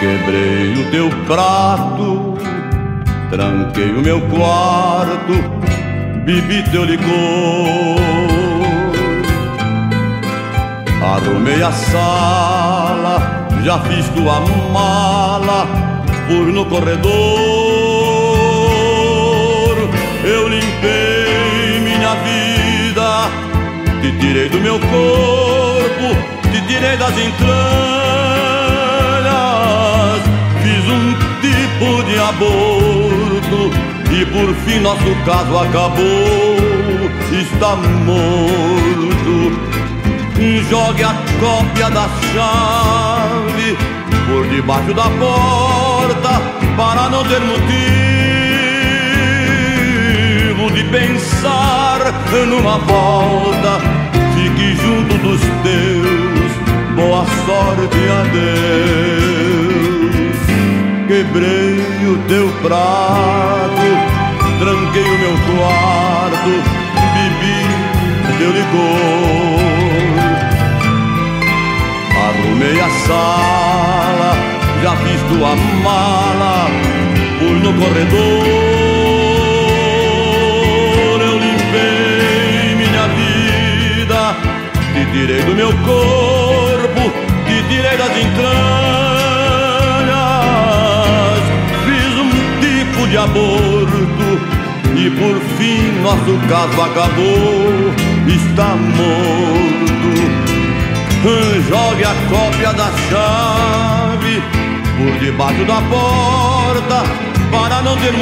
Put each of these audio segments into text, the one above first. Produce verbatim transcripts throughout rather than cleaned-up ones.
Quebrei o teu prato, tranquei o meu quarto, bebi teu licor. Arrumei a sala, já fiz tua mala, pus no corredor. Eu limpei minha vida, te tirei do meu corpo, te tirei das entranhas. Fiz um tipo de aborto e por fim nosso caso acabou. Está morto. Jogue a cópia da chave por debaixo da porta, para não ter motivo de pensar numa volta. Fique junto dos teus, boa sorte, adeus. Quebrei o teu prato, tranquei o meu quarto, bebi teu licor. Arrumei a sala, já fiz tua mala, pus no corredor. Eu limpei minha vida, te tirei do meu corpo, te tirei das entranhas. Fiz um tipo de aborto e por fim nosso caso acabou. Está morto. Jogue a cópia da chave por debaixo da porta, para não ter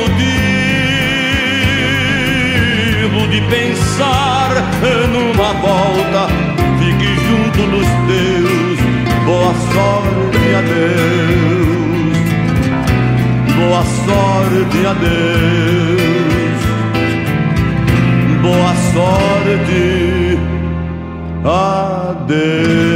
motivo de pensar numa volta. Fique junto dos teus, boa sorte, adeus. Boa sorte, adeus. Boa sorte, adeus.